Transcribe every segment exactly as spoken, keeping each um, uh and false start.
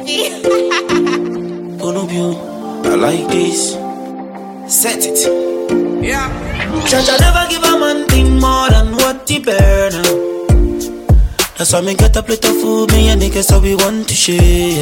G. Bonobio, I like this. Set it. Yeah. Judge, never give a man thing more than what he bear now. That's why me get a plate of food, me and niggas so we want to share.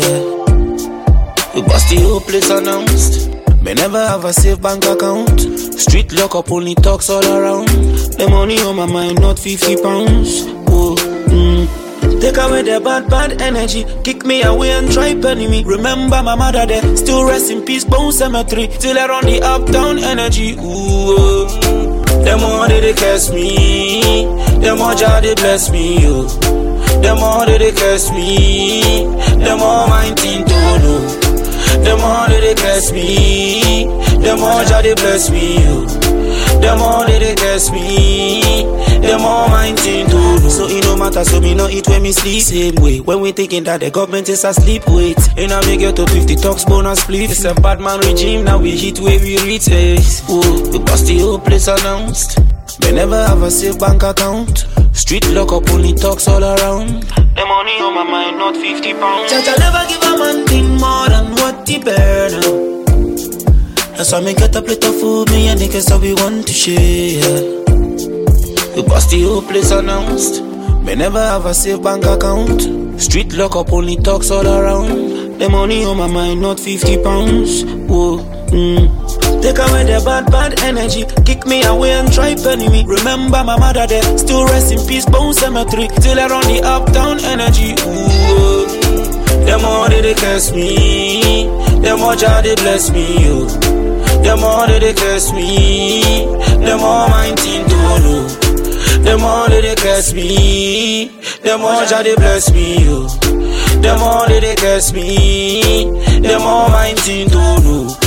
We bust the whole place announced. Me never have a safe bank account. Street lock up, only talks all around. The money on my mind, not fifty pounds. Whoa, mm. Take away the bad, bad energy. Kick me away and try penny me. Remember my mother there. Still rest in peace, bone cemetery. Till I run the uptown energy. Ooh, them more they curse me. Them more Jah they bless me. Oh. Them more they curse me. Them more mind thing to know. Them more they curse me. Them more Jah they bless me. Oh. Them more they curse me. Them more mind thing to know. So it no matter, so me no eat when me sleep. Same way, when we thinking that the government is asleep. Wait, and I make it to fifty talks bonus split. It's a bad man regime, now we hit where we reach. Whoa, we bust the whole place announced. They never have a safe bank account. Street lock up, only talks all around. The money on my mind, not fifty pounds. Judge, I never give a man thing more than what he bear now. That's why me get a plate of food, me and niggas so we want to share. We bust the whole place announced. Me never have a safe bank account. Street lock up, only talks all around. The money on my mind, not fifty pounds. Whoa, mm. Take away the bad, bad energy. Kick me away and try penny me. Remember my mother there. Still rest in peace, bone cemetery. Till I run the uptown energy. Ooh, them more they curse me. Them more Jah they bless me. Oh. Them more they curse me. Them more mind thing to know. Them more they curse me. Them more Jah they bless me. Oh. Them more they curse me. Them more mind thing to know.